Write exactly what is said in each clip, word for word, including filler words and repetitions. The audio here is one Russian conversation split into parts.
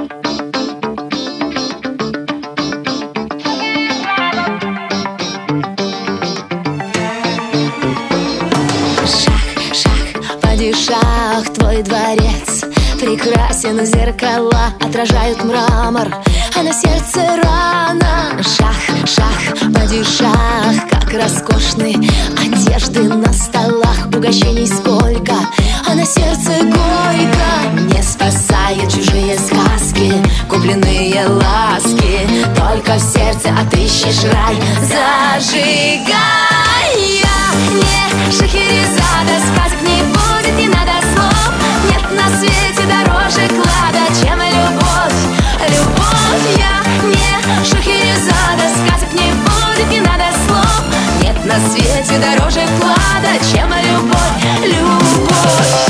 Шах, твой дворец прекрасен, зеркала отражают мрамор, а на сердце рана. Шах, шах, падишах, как роскошны одежды на столах, угощений сколько, а на сердце горько. Не спасают чужие сказки, купленные ласки, только в сердце отыщешь рай. Зажигай! Я не Шахерезада, сказок не будет, не надо слов. Нет на свете дороже клада, чем любовь, любовь. Я не Шахерезада, сказок не будет, не надо слов. Нет на свете дороже клада, чем любовь, любовь.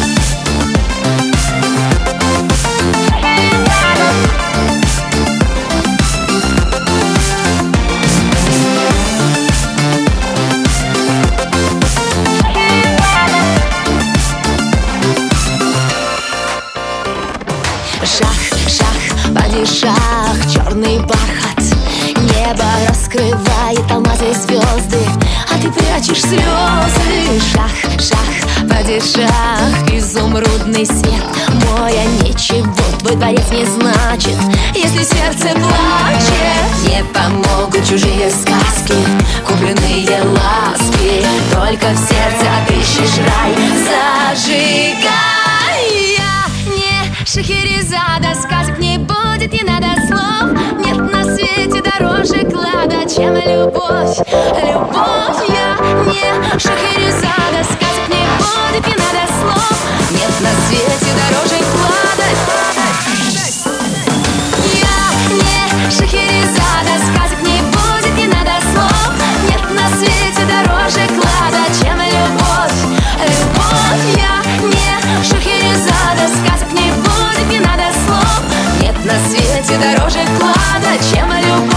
Шах, шах, падишах, черный бархат, небо раскрывает алмазы и звезды, а ты прячешь слезы. Шах, шах, падишах, изумрудный свет мой, а ничего твой дворец не значит, если сердце плачет. Не помогут чужие сказки, купленные ласки, только в сердце отыщешь рай. Зажигай! Шахерезада, сказок не будет, не надо слов. Нет на свете дороже клада, чем любовь, любовь. Я не Шахерезада, сказок не будет, не надо слов. Нет на свете дороже клада. Я не Шахерезада, сказок не будет, не надо слов. Нет на свете дороже клада, чем любовь, любовь. Я не Шахерезада, сказок не будет, не надо слов. Нет на свете дороже клада, чем любовь.